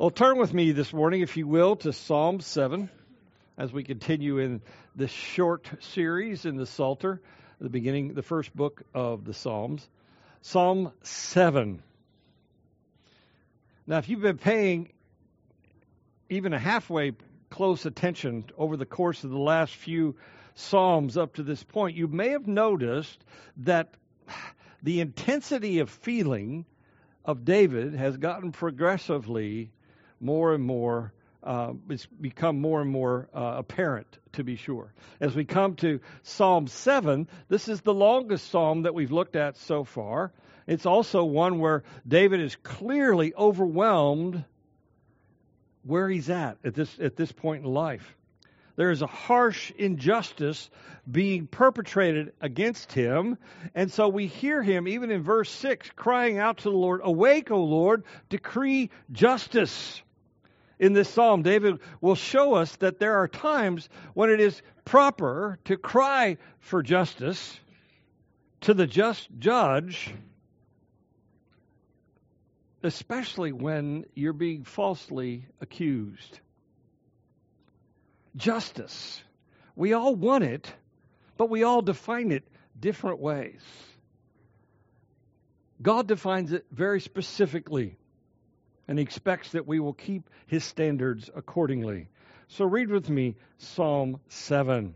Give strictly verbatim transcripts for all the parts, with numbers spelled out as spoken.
Well, turn with me this morning, if you will, to Psalm seven as we continue in this short series in the Psalter, the beginning, the first book of the Psalms. Psalm seven. Now, if you've been paying even a halfway close attention over the course of the last few Psalms up to this point, you may have noticed that the intensity of feeling of David has gotten progressively more and more, uh, it's become more and more uh, apparent, to be sure. As we come to Psalm seven, this is the longest psalm that we've looked at so far. It's also one where David is clearly overwhelmed where he's at at this, at this point in life. There is a harsh injustice being perpetrated against him. And so we hear him, even in verse six, crying out to the Lord, "Awake, O Lord, decree justice." In this psalm, David will show us that there are times when it is proper to cry for justice to the just judge, especially when you're being falsely accused. Justice. We all want it, but we all define it different ways. God defines it very specifically, and He expects that we will keep His standards accordingly. So read with me Psalm seven.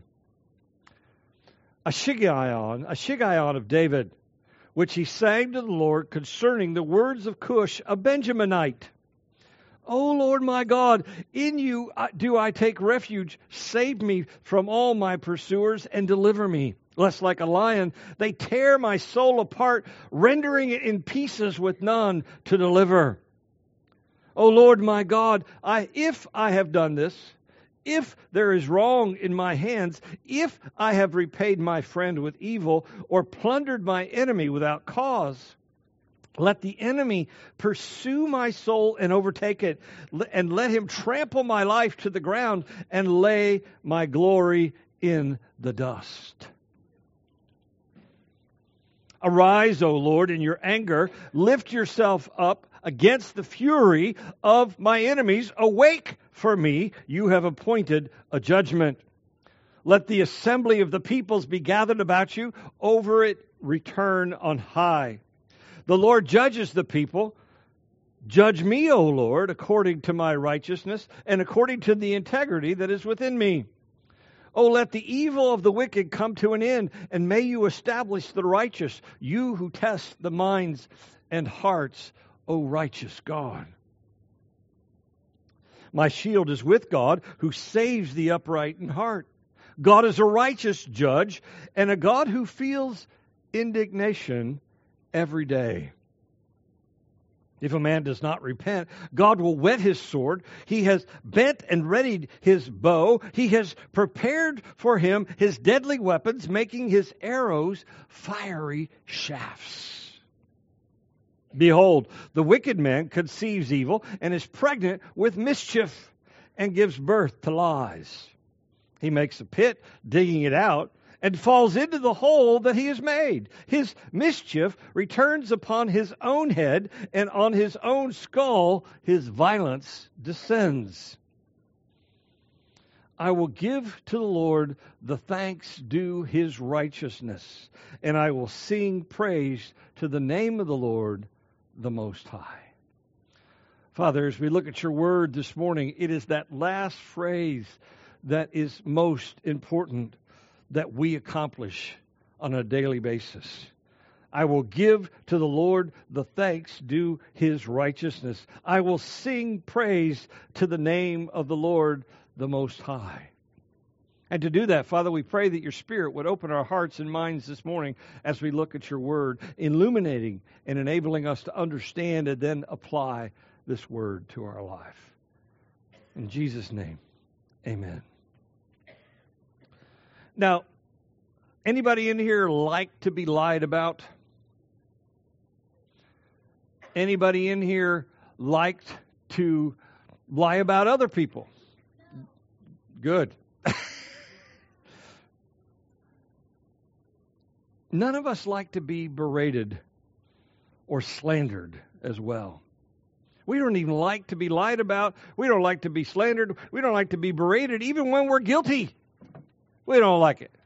A Shiggaion, a Shiggaion of David, which he sang to the Lord concerning the words of Cush, a Benjaminite. O Lord my God, in you do I take refuge. Save me from all my pursuers and deliver me. Lest like a lion they tear my soul apart, rendering it in pieces with none to deliver. O Lord my God, I, if I have done this, if there is wrong in my hands, if I have repaid my friend with evil or plundered my enemy without cause, let the enemy pursue my soul and overtake it, and let him trample my life to the ground and lay my glory in the dust. Arise, O Lord, in your anger. Lift yourself up against the fury of my enemies. Awake for me. You have appointed a judgment. Let the assembly of the peoples be gathered about you. Over it return on high. The Lord judges the people. Judge me, O Lord, according to my righteousness and according to the integrity that is within me. O let the evil of the wicked come to an end, and may you establish the righteous, you who test the minds and hearts, O righteous God. My shield is with God, who saves the upright in heart. God is a righteous judge, and a God who feels indignation every day. If a man does not repent, God will whet his sword. He has bent and readied his bow. He has prepared for him his deadly weapons, making his arrows fiery shafts. Behold, the wicked man conceives evil and is pregnant with mischief and gives birth to lies. He makes a pit, digging it out, and falls into the hole that he has made. His mischief returns upon his own head, and on his own skull his violence descends. I will give to the Lord the thanks due his righteousness, and I will sing praise to the name of the Lord, the Most High. Father, as we look at your word this morning, it is that last phrase that is most important that we accomplish on a daily basis. I will give to the Lord the thanks due his righteousness. I will sing praise to the name of the Lord, the Most High. And to do that, Father, we pray that your Spirit would open our hearts and minds this morning as we look at your word, illuminating and enabling us to understand and then apply this word to our life. In Jesus' name, amen. Now, anybody in here like to be lied about? Anybody in here liked to lie about other people? Good. None of us like to be berated or slandered as well. We don't even like to be lied about. We don't like to be slandered. We don't like to be berated, even when we're guilty. We don't like it.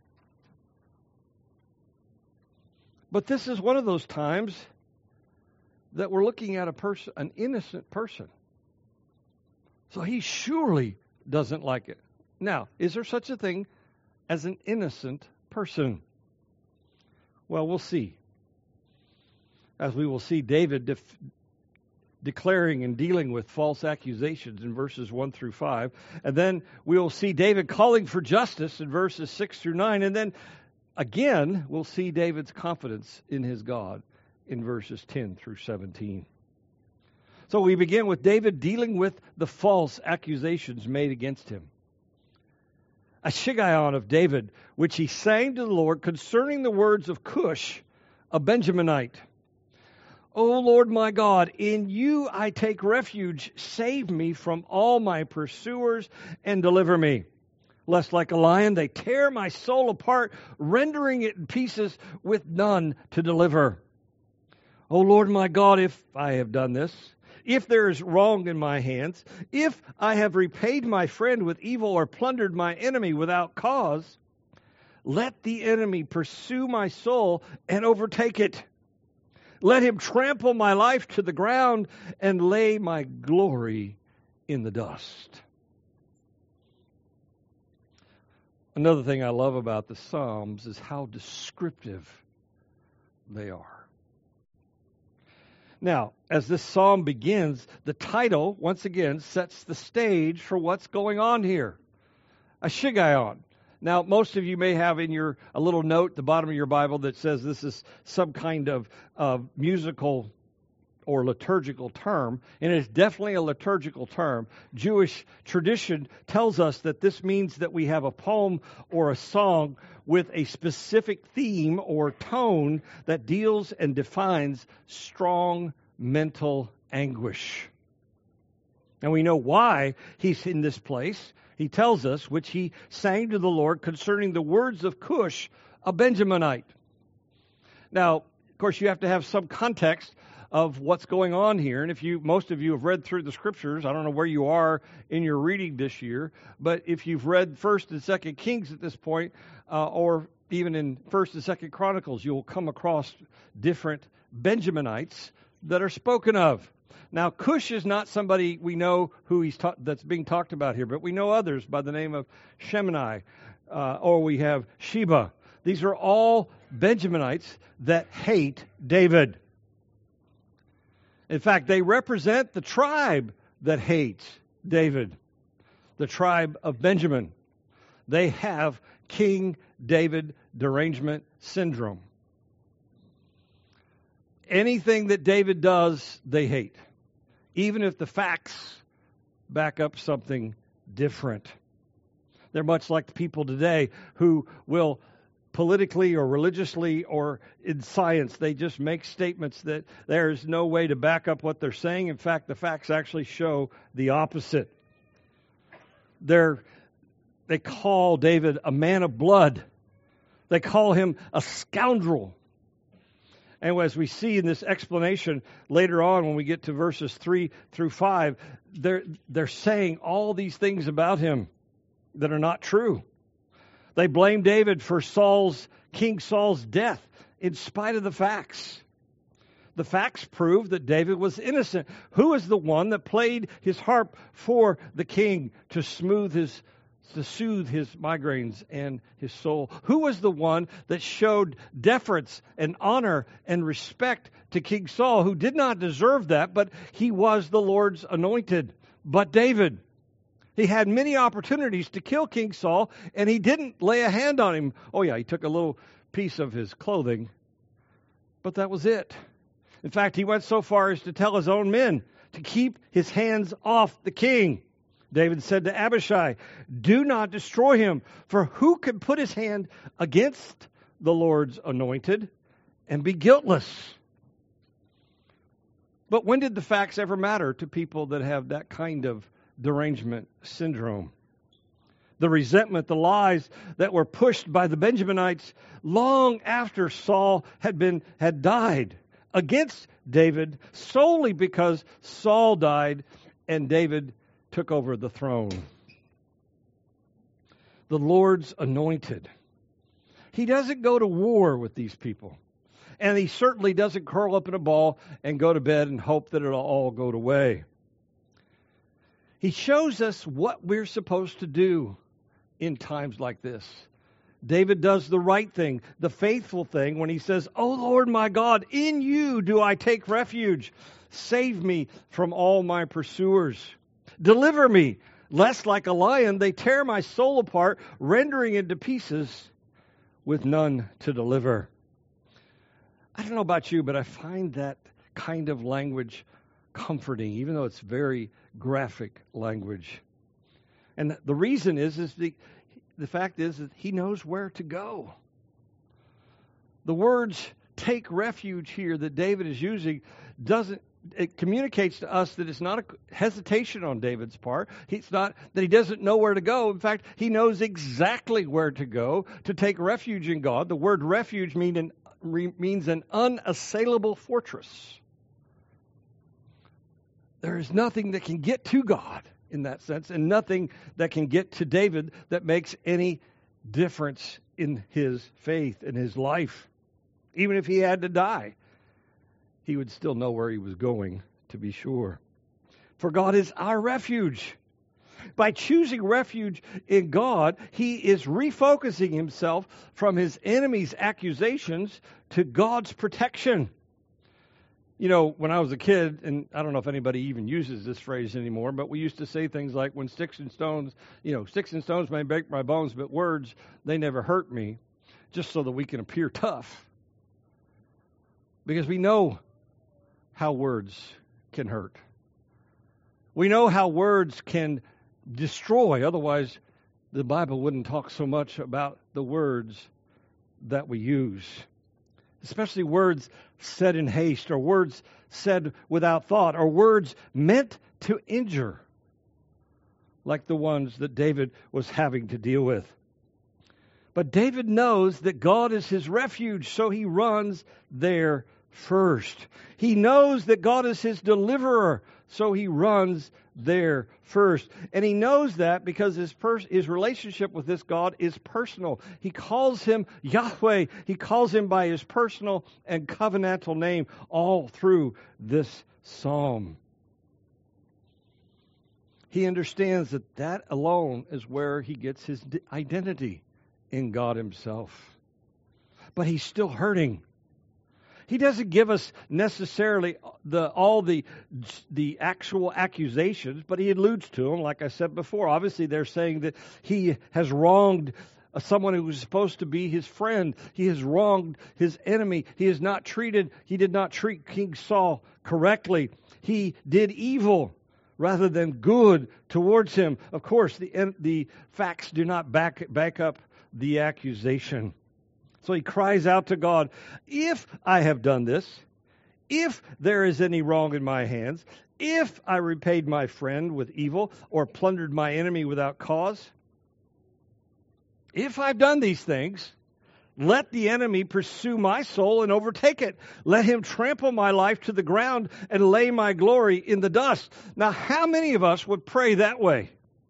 But this is one of those times that we're looking at a person, an innocent person. So he surely doesn't like it. Now, is there such a thing as an innocent person? Well, we'll see. As we will see David def- declaring and dealing with false accusations in verses one through five. And then we will see David calling for justice in verses six through nine. And then again, we'll see David's confidence in his God in verses ten through seventeen. So we begin with David dealing with the false accusations made against him. A Shiggaion of David, which he sang to the Lord concerning the words of Cush, a Benjaminite. O Lord my God, in you I take refuge. Save me from all my pursuers and deliver me. Lest like a lion they tear my soul apart, rendering it in pieces with none to deliver. O Lord my God, if I have done this, if there is wrong in my hands, if I have repaid my friend with evil or plundered my enemy without cause, let the enemy pursue my soul and overtake it. Let him trample my life to the ground and lay my glory in the dust. Another thing I love about the Psalms is how descriptive they are. Now, as this psalm begins, the title, once again, sets the stage for what's going on here. A Shiggaion. Now, most of you may have in your a little note at the bottom of your Bible that says this is some kind of uh, musical or liturgical term, and it's definitely a liturgical term. Jewish tradition tells us that this means that we have a poem or a song with a specific theme or tone that deals and defines strong mental anguish. And we know why he's in this place. He tells us, which he sang to the Lord concerning the words of Cush, a Benjaminite. Now, of course, you have to have some context of what's going on here. And if you, most of you have read through the scriptures, I don't know where you are in your reading this year, but if you've read First and Second Kings at this point, uh, or even in First and Second Chronicles, you'll come across different Benjaminites that are spoken of. Now, Cush is not somebody we know who he's ta- that's being talked about here, but we know others by the name of Shemini, uh, or we have Sheba. These are all Benjaminites that hate David. In fact, they represent the tribe that hates David, the tribe of Benjamin. They have King David derangement syndrome. Anything that David does, they hate, even if the facts back up something different. They're much like the people today who will politically or religiously or in science, they just make statements that there's no way to back up what they're saying. In fact, the facts actually show the opposite. They're, they call David a man of blood. They call him a scoundrel. And as we see in this explanation later on when we get to verses three through five, they're, they're saying all these things about him that are not true. They blame David for Saul's, King Saul's death in spite of the facts. The facts prove that David was innocent. Who is the one that played his harp for the king to smooth his, to soothe his migraines and his soul? Who was the one that showed deference and honor and respect to King Saul, who did not deserve that, but he was the Lord's anointed? But David. He had many opportunities to kill King Saul, and he didn't lay a hand on him. Oh, yeah, he took a little piece of his clothing, but that was it. In fact, he went so far as to tell his own men to keep his hands off the king. David said to Abishai, "Do not destroy him, for who can put his hand against the Lord's anointed and be guiltless?" But when did the facts ever matter to people that have that kind of derangement syndrome? The resentment, the lies that were pushed by the Benjaminites long after Saul had been had died against David solely because Saul died and David took over the throne. The Lord's anointed. He doesn't go to war with these people. And he certainly doesn't curl up in a ball and go to bed and hope that it'll all go away. He shows us what we're supposed to do in times like this. David does the right thing, the faithful thing, when he says, "O Lord my God, in you do I take refuge. Save me from all my pursuers. Deliver me, lest like a lion they tear my soul apart, rendering it to pieces with none to deliver." I don't know about you, but I find that kind of language comforting, even though it's very graphic language. And the reason is, is the, the fact is that he knows where to go. The words "take refuge" here that David is using doesn't, it communicates to us that it's not a hesitation on David's part. It's not that he doesn't know where to go. In fact, he knows exactly where to go to take refuge in God. The word refuge mean an, re, means an unassailable fortress. There is nothing that can get to God in that sense, and nothing that can get to David that makes any difference in his faith, in his life. Even if he had to die, he would still know where he was going, to be sure. For God is our refuge. By choosing refuge in God, he is refocusing himself from his enemy's accusations to God's protection. You know, when I was a kid, and I don't know if anybody even uses this phrase anymore, but we used to say things like, when sticks and stones, you know, sticks and stones may break my bones, but words, they never hurt me, just so that we can appear tough. Because we know how words can hurt. We know how words can destroy. Otherwise, the Bible wouldn't talk so much about the words that we use. Especially words said in haste, or words said without thought, or words meant to injure, like the ones that David was having to deal with. But David knows that God is his refuge, so he runs there first. He knows that God is his deliverer, so he runs there first. And he knows that because his pers- his relationship with this God is personal. He calls him Yahweh. He calls him by his personal and covenantal name all through this psalm. He understands that that alone is where he gets his identity in God himself. But he's still hurting. He doesn't give us necessarily the all the the actual accusations, but he alludes to them, like I said before. Obviously, they're saying that he has wronged someone who was supposed to be his friend. He has wronged his enemy. He has not treated, he did not treat King Saul correctly. He did evil rather than good towards him. Of course, the the facts do not back back up the accusation. So he cries out to God, "If I have done this, if there is any wrong in my hands, if I repaid my friend with evil or plundered my enemy without cause, if I've done these things, let the enemy pursue my soul and overtake it. Let him trample my life to the ground and lay my glory in the dust." Now, how many of us would pray that way?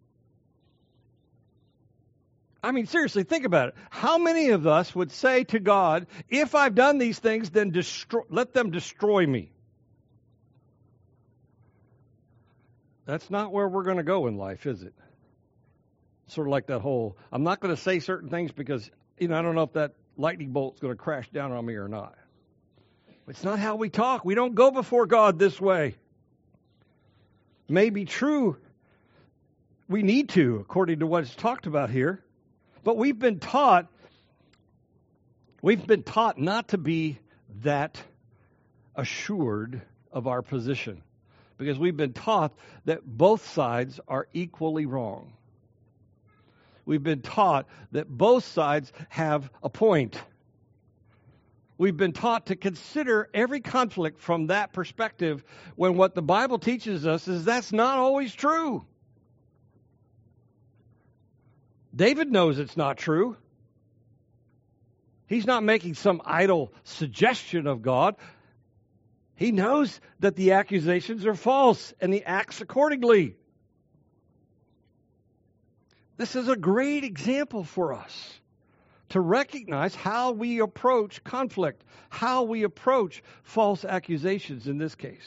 I mean, seriously, think about it. How many of us would say to God, "If I've done these things, then destroy, let them destroy me"? That's not where we're going to go in life, is it? Sort of like that whole, I'm not going to say certain things because, you know, I don't know if that lightning bolt's going to crash down on me or not. It's not how we talk. We don't go before God this way. It may be true. We need to, according to what's talked about here. But we've been taught, we've been taught not to be that assured of our position, because we've been taught that both sides are equally wrong. We've been taught that both sides have a point. We've been taught to consider every conflict from that perspective, when what the Bible teaches us is that's not always true. David knows it's not true. He's not making some idle suggestion of God. He knows that the accusations are false, and he acts accordingly. This is a great example for us to recognize how we approach conflict, how we approach false accusations in this case.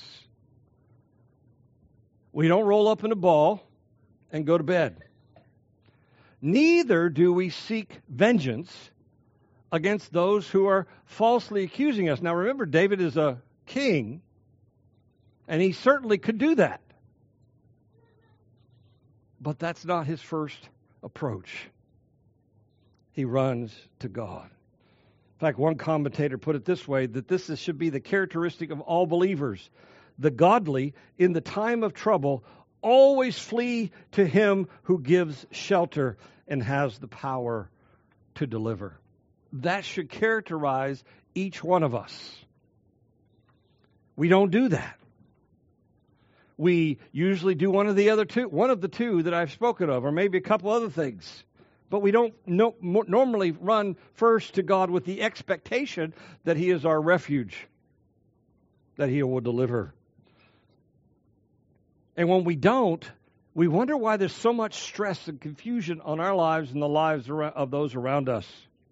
We don't roll up in a ball and go to bed. Neither do we seek vengeance against those who are falsely accusing us. Now remember, David is a king, and he certainly could do that. But that's not his first approach. He runs to God. In fact, one commentator put it this way, that this is, should be the characteristic of all believers. The godly, in the time of trouble, always flee to him who gives shelter and has the power to deliver. That should characterize each one of us. We don't do that. We usually do one of the other two, one of the two that I've spoken of, or maybe a couple other things. But we don't no, normally run first to God with the expectation that he is our refuge, that he will deliver. And when we don't, we wonder why there's so much stress and confusion on our lives and the lives of those around us.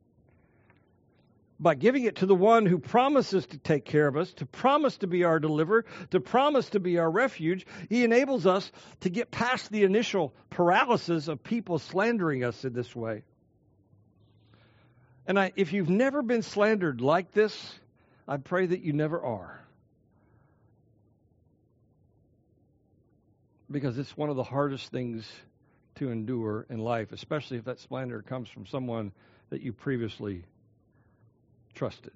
By giving it to the one who promises to take care of us, to promise to be our deliverer, to promise to be our refuge, he enables us to get past the initial paralysis of people slandering us in this way. And I, if you've never been slandered like this, I pray that you never are. Because it's one of the hardest things to endure in life, especially if that slander comes from someone that you previously trusted.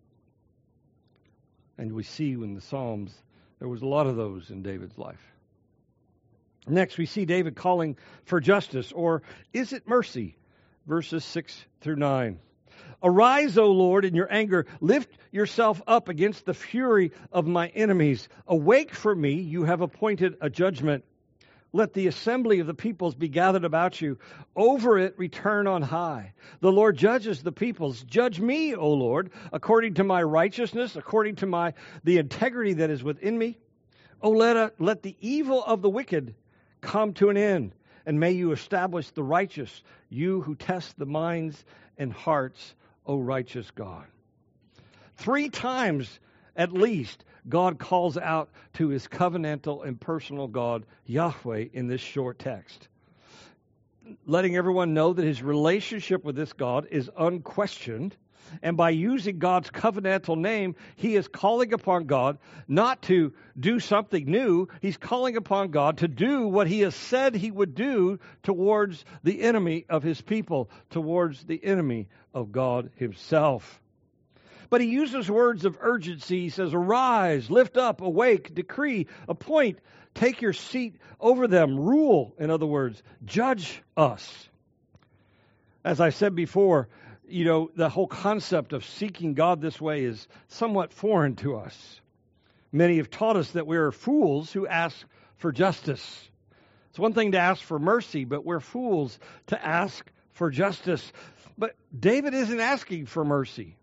And we see in the Psalms, there was a lot of those in David's life. Next, we see David calling for justice, or is it mercy? Verses six through nine. Arise, O Lord, in your anger. Lift yourself up against the fury of my enemies. Awake for me, you have appointed a judgment. Let the assembly of the peoples be gathered about you. Over it return on high. The Lord judges the peoples. Judge me, O Lord, according to my righteousness, according to my the integrity that is within me. O let, a, let the evil of the wicked come to an end, and may you establish the righteous, you who test the minds and hearts, O righteous God. Three times at least, God calls out to his covenantal and personal God, Yahweh, in this short text, letting everyone know that his relationship with this God is unquestioned. And by using God's covenantal name, he is calling upon God not to do something new. He's calling upon God to do what he has said he would do towards the enemy of his people, towards the enemy of God himself. But he uses words of urgency. He says, arise, lift up, awake, decree, appoint, take your seat over them, rule, in other words, judge us. As I said before, you know, the whole concept of seeking God this way is somewhat foreign to us. Many have taught us that we are fools who ask for justice. It's one thing to ask for mercy, but we're fools to ask for justice. But David isn't asking for mercy.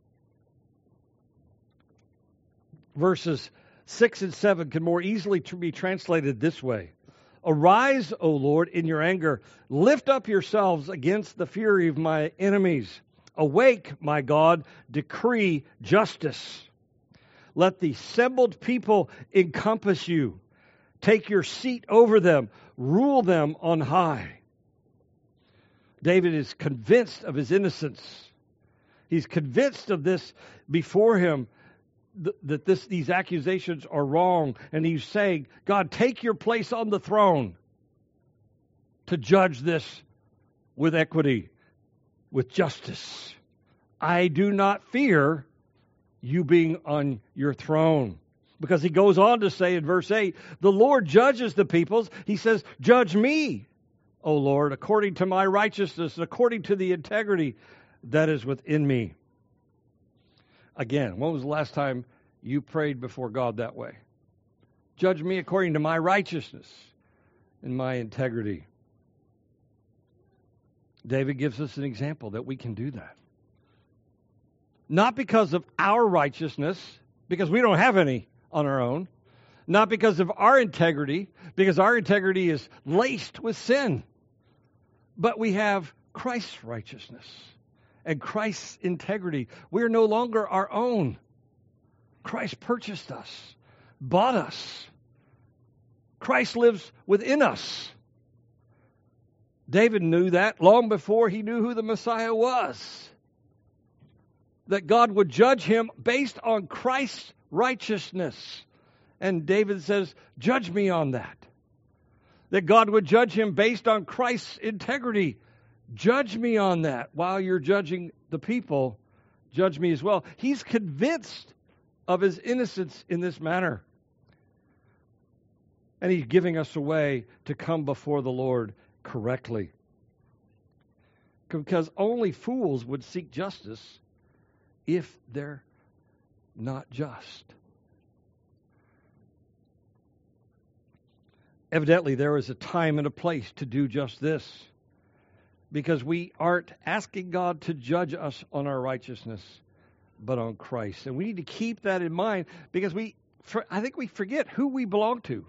Verses six and seven can more easily be translated this way. Arise, O Lord, in your anger. Lift up yourselves against the fury of my enemies. Awake, my God, decree justice. Let the assembled people encompass you. Take your seat over them. Rule them on high. David is convinced of his innocence. He's convinced of this before him, th- that this, these accusations are wrong. And he's saying, God, take your place on the throne to judge this with equity, with justice. I do not fear you being on your throne. Because he goes on to say in verse eight, the Lord judges the peoples. He says, judge me, O Lord, according to my righteousness, according to the integrity that is within me. Again, when was the last time you prayed before God that way? Judge me according to my righteousness and my integrity. David gives us an example that we can do that. Not because of our righteousness, because we don't have any on our own, not because of our integrity, because our integrity is laced with sin, but we have Christ's righteousness and Christ's integrity. We are no longer our own. Christ purchased us, bought us. Christ lives within us. David knew that long before he knew who the Messiah was. That God would judge him based on Christ's righteousness. And David says, judge me on that. That God would judge him based on Christ's integrity. Judge me on that. While you're judging the people, judge me as well. He's convinced of his innocence in this manner. And he's giving us a way to come before the Lord correctly. Because only fools would seek justice if they're not just. Evidently, there is a time and a place to do just this, because we aren't asking God to judge us on our righteousness, but on Christ. And we need to keep that in mind, because we, for, I think we forget who we belong to.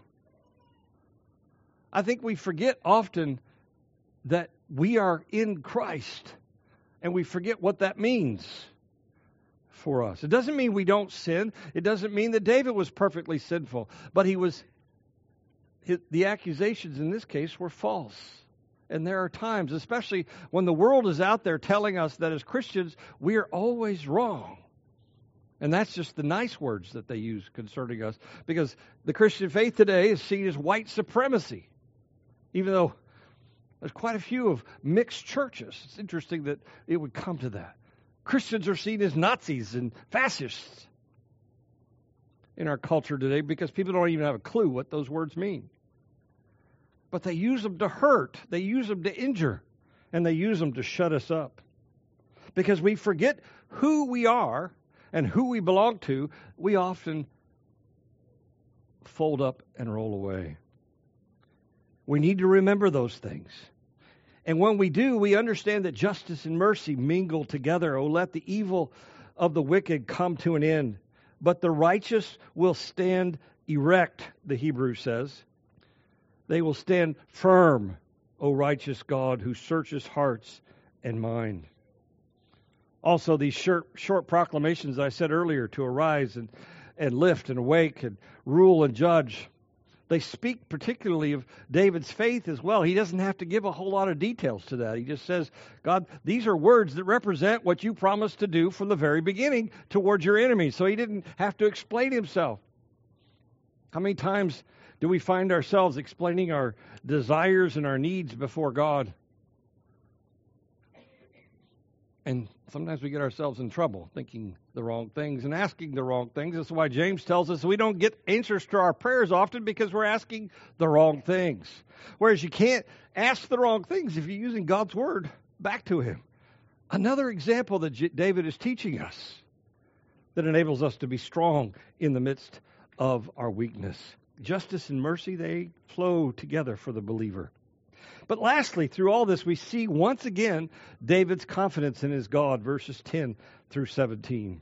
I think we forget often that we are in Christ, and we forget what that means for us. It doesn't mean we don't sin. It doesn't mean that David was perfectly sinful, but he was. His, the accusations in this case were false. And there are times, especially when the world is out there telling us that as Christians, we are always wrong. And that's just the nice words that they use concerning us, because the Christian faith today is seen as white supremacy, even though there's quite a few of mixed churches. It's interesting that it would come to that. Christians are seen as Nazis and fascists in our culture today, because people don't even have a clue what those words mean. But they use them to hurt, they use them to injure, and they use them to shut us up. Because we forget who we are and who we belong to, we often fold up and roll away. We need to remember those things. And when we do, we understand that justice and mercy mingle together. Oh, let the evil of the wicked come to an end. But the righteous will stand erect, the Hebrew says. They will stand firm, O righteous God, who searches hearts and mind. Also, these short, short proclamations I said earlier, to arise and, and lift and awake and rule and judge, they speak particularly of David's faith as well. He doesn't have to give a whole lot of details to that. He just says, God, these are words that represent what you promised to do from the very beginning towards your enemies. So he didn't have to explain himself. How many times do we find ourselves explaining our desires and our needs before God? And sometimes we get ourselves in trouble thinking the wrong things and asking the wrong things. That's why James tells us we don't get answers to our prayers often, because we're asking the wrong things. Whereas you can't ask the wrong things if you're using God's word back to him. Another example that J- David is teaching us that enables us to be strong in the midst of our weakness. Justice and mercy, they flow together for the believer. But lastly, through all this, we see once again David's confidence in his God, verses ten through seventeen.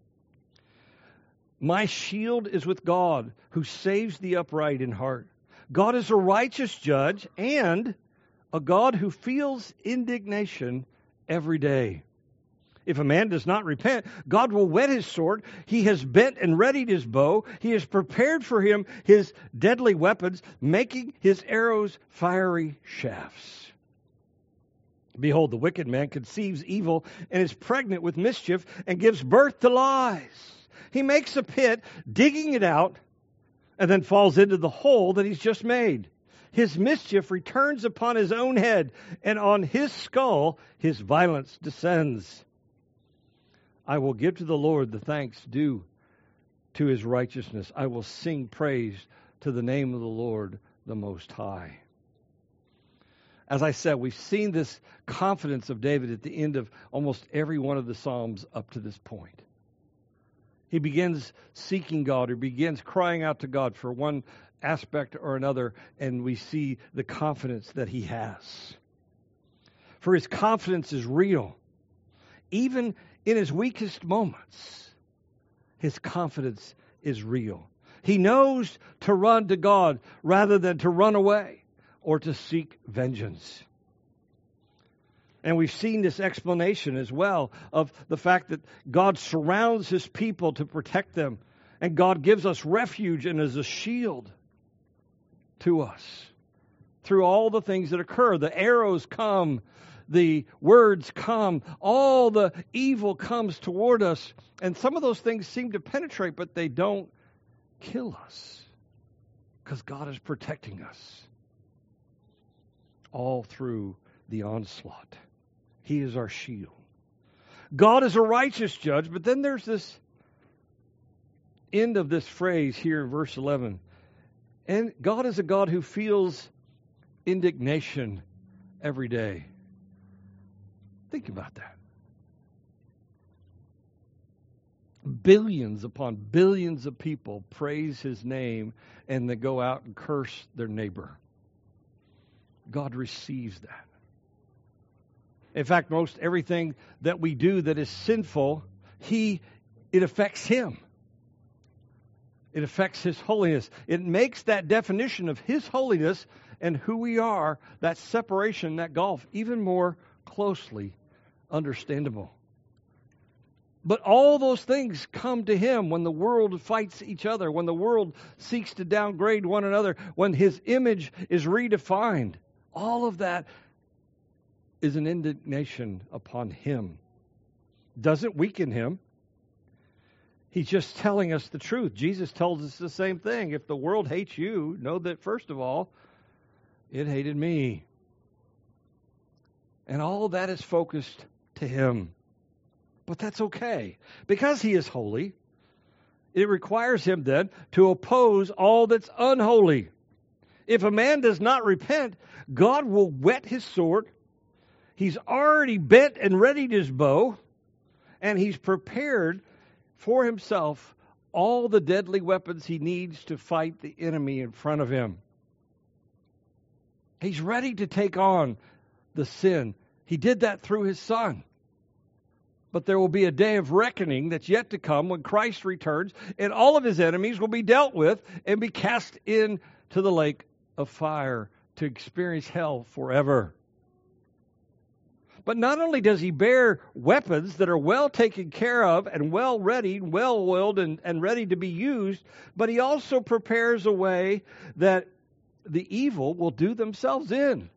My shield is with God, who saves the upright in heart. God is a righteous judge and a God who feels indignation every day. If a man does not repent, God will whet his sword. He has bent and readied his bow. He has prepared for him his deadly weapons, making his arrows fiery shafts. Behold, the wicked man conceives evil and is pregnant with mischief and gives birth to lies. He makes a pit, digging it out, and then falls into the hole that he's just made. His mischief returns upon his own head, and on his skull his violence descends. I will give to the Lord the thanks due to his righteousness. I will sing praise to the name of the Lord, the Most High. As I said, we've seen this confidence of David at the end of almost every one of the Psalms up to this point. He begins seeking God, or begins crying out to God for one aspect or another, and we see the confidence that he has. For his confidence is real. Even in his weakest moments, his confidence is real. He knows to run to God rather than to run away or to seek vengeance. And we've seen this explanation as well of the fact that God surrounds his people to protect them. And God gives us refuge and is a shield to us through all the things that occur. The arrows come, the words come, all the evil comes toward us. And some of those things seem to penetrate, but they don't kill us because God is protecting us all through the onslaught. He is our shield. God is a righteous judge, but then there's this end of this phrase here in verse eleven. And God is a God who feels indignation every day. Think about that. Billions upon billions of people praise his name and they go out and curse their neighbor. God receives that. In fact, most everything that we do that is sinful, he it affects him. It affects his holiness. It makes that definition of his holiness and who we are, that separation, that gulf, even more closely understandable. But all those things come to him when the world fights each other, when the world seeks to downgrade one another, when his image is redefined. All of that is an indignation upon him. Doesn't weaken him. He's just telling us the truth. Jesus tells us the same thing. If the world hates you, know that first of all, it hated me. And all that is focused to him. But that's okay. Because he is holy, it requires him then to oppose all that's unholy. If a man does not repent, God will whet his sword. He's already bent and readied his bow, and he's prepared for himself all the deadly weapons he needs to fight the enemy in front of him. He's ready to take on the sin. He did that through his Son. But there will be a day of reckoning that's yet to come when Christ returns, and all of his enemies will be dealt with and be cast into the lake of fire to experience hell forever. But not only does he bear weapons that are well taken care of and well ready, well oiled and, and ready to be used, but he also prepares a way that the evil will do themselves in.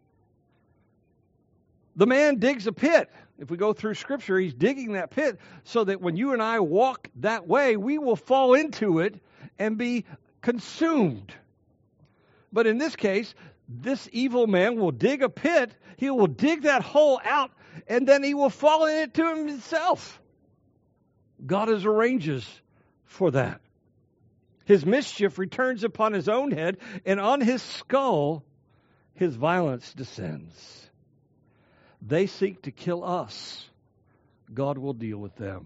The man digs a pit. If we go through Scripture, he's digging that pit so that when you and I walk that way, we will fall into it and be consumed. But in this case, this evil man will dig a pit, he will dig that hole out, and then he will fall in it to himself. God has arranges for that. His mischief returns upon his own head, and on his skull his violence descends. They seek to kill us. God will deal with them.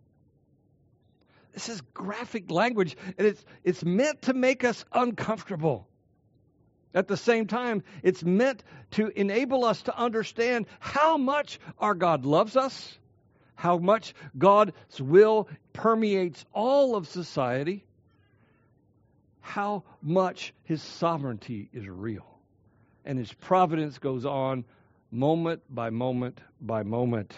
This is graphic language, and it's, it's meant to make us uncomfortable. At the same time, it's meant to enable us to understand how much our God loves us, how much God's will permeates all of society, how much his sovereignty is real, and his providence goes on moment by moment by moment.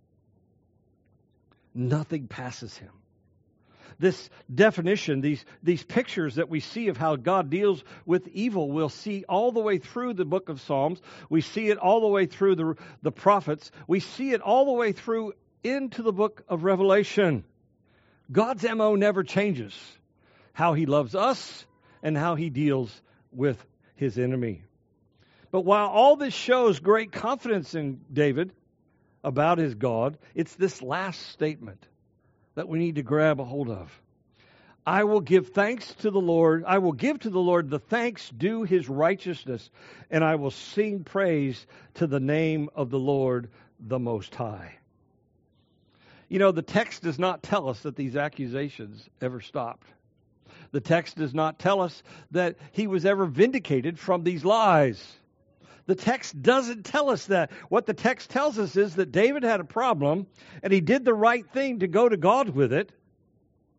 Nothing passes him. This definition, these, these pictures that we see of how God deals with evil, we'll see all the way through the book of Psalms. We see it all the way through the, the prophets. We see it all the way through into the book of Revelation. God's M O never changes. How he loves us and how he deals with his enemy. But while all this shows great confidence in David about his God, it's this last statement that we need to grab a hold of. I will give thanks to the Lord. I will give to the Lord the thanks due his righteousness, and I will sing praise to the name of the Lord the Most High. You know, the text does not tell us that these accusations ever stopped. The text does not tell us that he was ever vindicated from these lies. The text doesn't tell us that. What the text tells us is that David had a problem, and he did the right thing to go to God with it.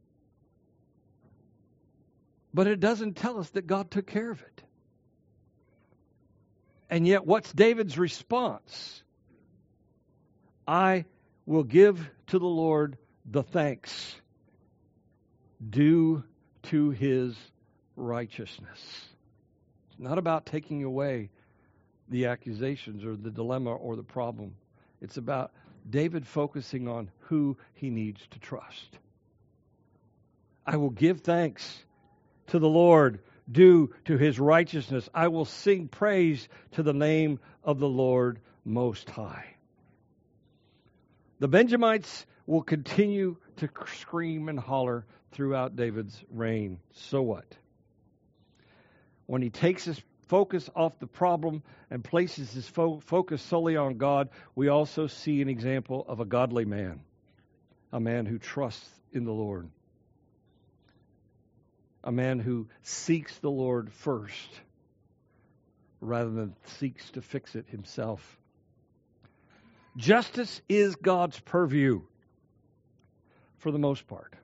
But it doesn't tell us that God took care of it. And yet, what's David's response? I will give to the Lord the thanks due to his righteousness. It's not about taking away the accusations or the dilemma or the problem. It's about David focusing on who he needs to trust. I will give thanks to the Lord due to his righteousness. I will sing praise to the name of the Lord Most High. The Benjamites will continue to scream and holler throughout David's reign. So what? When he takes his focus off the problem and places his fo- focus solely on God, we also see an example of a godly man, a man who trusts in the Lord, a man who seeks the Lord first rather than seeks to fix it himself. Justice is God's purview for the most part.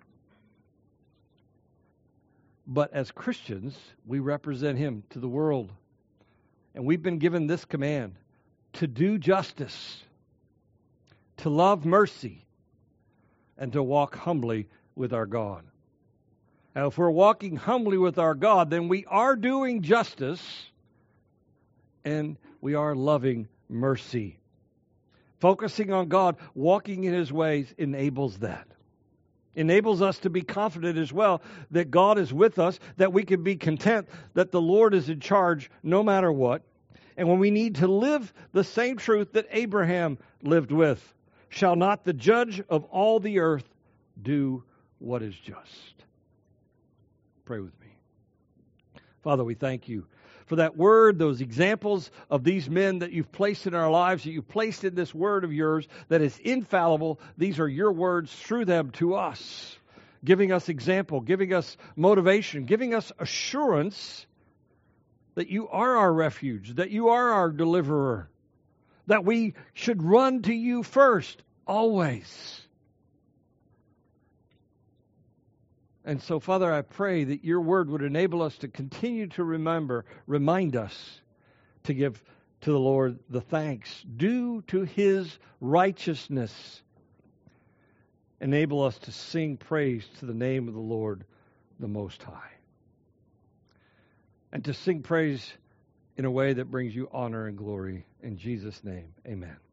But as Christians, we represent him to the world. And we've been given this command: to do justice, to love mercy, and to walk humbly with our God. Now, if we're walking humbly with our God, then we are doing justice and we are loving mercy. Focusing on God, walking in his ways enables that. Enables us to be confident as well that God is with us, that we can be content that the Lord is in charge no matter what. And when we need to live the same truth that Abraham lived with, shall not the judge of all the earth do what is just? Pray with me. Father, we thank you for that word, those examples of these men that you've placed in our lives, that you've placed in this word of yours that is infallible. These are your words through them to us, giving us example, giving us motivation, giving us assurance that you are our refuge, that you are our deliverer, that we should run to you first, always. And so, Father, I pray that your word would enable us to continue to remember, remind us to give to the Lord the thanks due to his righteousness. Enable us to sing praise to the name of the Lord, the Most High. And to sing praise in a way that brings you honor and glory. In Jesus' name, amen.